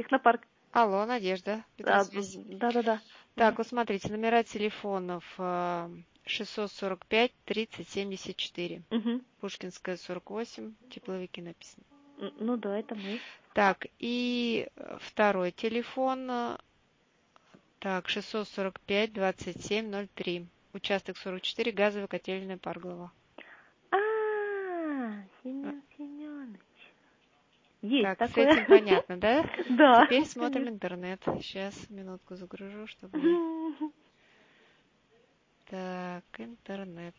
Технопарк. Алло, Надежда. Петросвязь. Да. Так, вот смотрите, номера телефонов 645 30 74. Пушкинская, 48, тепловики написано. Ну да, это мы. Так, и второй телефон, так, 645 27 03. Участок 44, газовая котельная Парглова. Семен Семенович. Есть Так, такое. с этим понятно, да? Да. Теперь смотрим интернет. Сейчас, минутку загружу, чтобы... Так, интернет.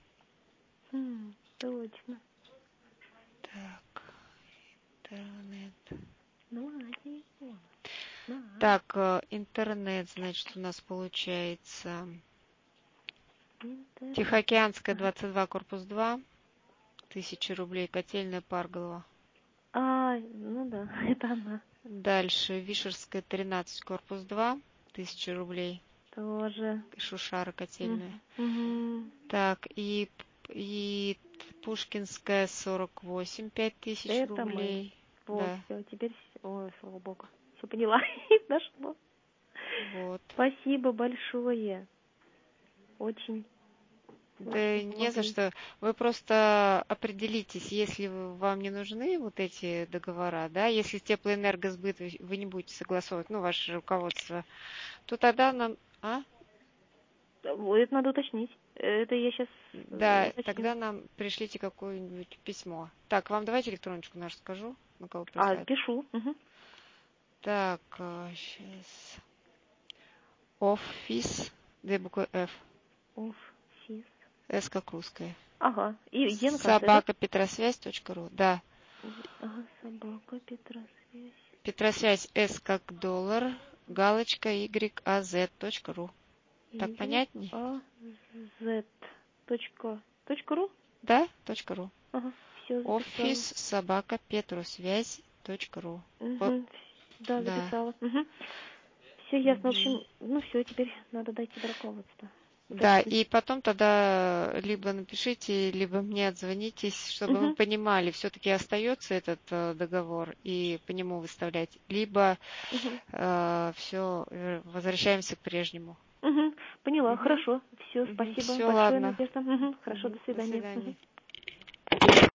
Точно. Так, интернет. Телефон. Так, интернет, значит, у нас получается... Тихоокеанская, 22, корпус 2. 1000 рублей, котельная Парголова. Ну да, это она. Дальше, Вишерская, 13, корпус 2. 1000 рублей. Тоже. Шушара котельная. Так, и Пушкинская, 48, 5000 это рублей. Мы. Вот, Да. все, теперь, ой, слава богу, все поняла, дошло. Вот. Спасибо большое. Очень. Да не за что. Вы просто определитесь, если вам не нужны вот эти договора, да, если с теплоэнергосбыт вы не будете согласовывать, ну, ваше руководство, то тогда нам... Это надо уточнить. Это я сейчас... Да, уточню. тогда нам пришлите какое-нибудь письмо. Так, вам давайте электроночку нашу скажу, на кого прислать. Пишу. Так, сейчас. Офис, две буквы F. Офис. С как русская. Ага. И Собака Петросвязь.ру. Да. Собака Петросвязь. Петросвязь С как доллар, галочка YAZ.ру. Так понятней? YAZ.ру? Да, .ру. Ага, все записала. Офис собака Петросвязь.ру. Вот. Да, записала. Все ясно. В общем, все, теперь надо дойти до руководства. Да, и потом тогда либо напишите, либо мне отзвонитесь, чтобы мы понимали, все-таки остается этот договор и по нему выставлять, либо все, возвращаемся к прежнему. Поняла, хорошо. Все, спасибо Все, большое, ладно. Надежда. Хорошо, до свидания. До свидания.